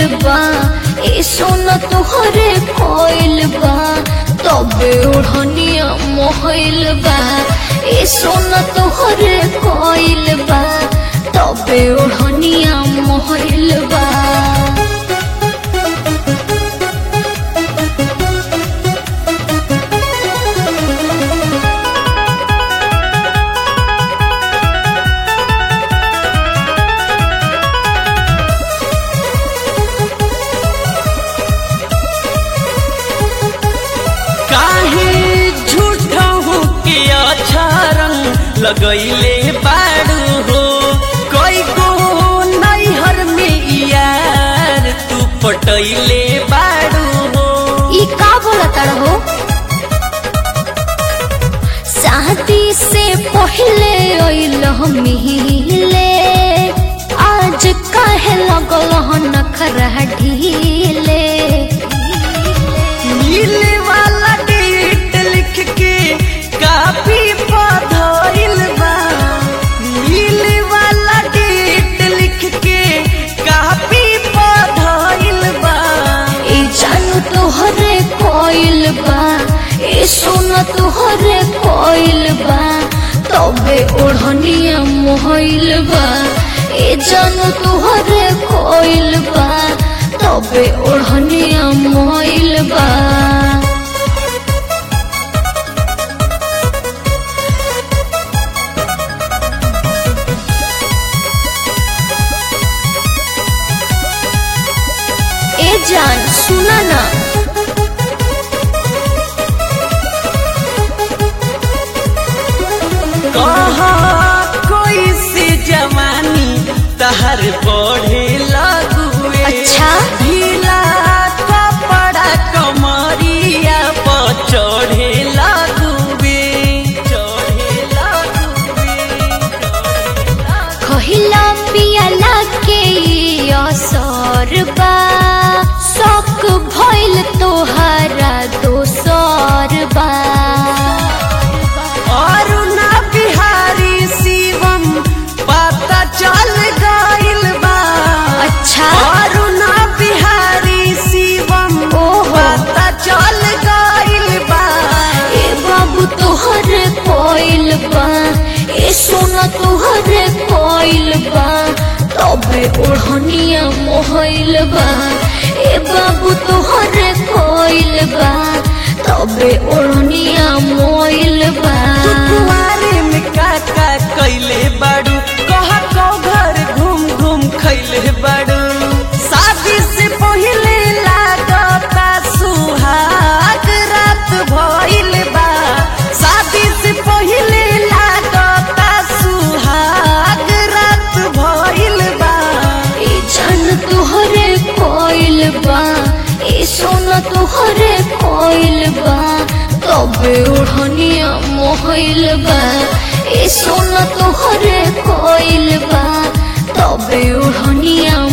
बा ए सोना तोहरे कोइल बा तबे ओढ़निया मोहइल बा ए सोना तोहरे कोइल बा तबे ओढ़निया मोहइल बा। लगैले बाड़ू हो कोई को नैहर में यार तू पटैले बाड़ू हो। ई का बोलता रहो शादी से पहले अइल मिले आज काहे लगल नखरा ढीले। मिले वाला डेट लिख के काफी पधइल बा मिले वाला डेट लिख के काफी पधइल बा। ए जानू तोहरे कोइल बा ए सोना तोहरे कोइल बा तबे ओढ़निया मोहइल बा ए जानू तोहरे कोइल बा तबे ओढ़निया मोहइल बा। ए जान सुना ना कहा कोई से जवानी तहर बढ़े लगुए। अच्छा ढीला कपड़ा कमरिया पर चढ़े लगुए खहिला पियाला के असर बा शौक भइल तोहरा दोसर बा। अरुणा बिहारी शिवम पता चल गइल बा। अच्छा अरुणा बिहारी शिवम पता चल गइल बा। ए बाबू तोहरे कोइल बा ए सोना तोहरे कोइल बा तबे ओढ़निया मोहइल बा ए बाबू तोहरे कोइल बा तबे ओढ़निया मोहइल बा। कुआरे में काका कैले बाड़ू कहा को घर घूम घूम खैले बाड़ू। शादी से पहले लागता सुहाग रात भइल बा शादी से पहले लागता सुहाग रात भइल बा। ए जान तोहरे कोइल बा ए सोना तोहरे कोइल बा तबे ओढ़निया मोहइल बा ए सोना तोहरे कोइल बा तबे ओढ़निया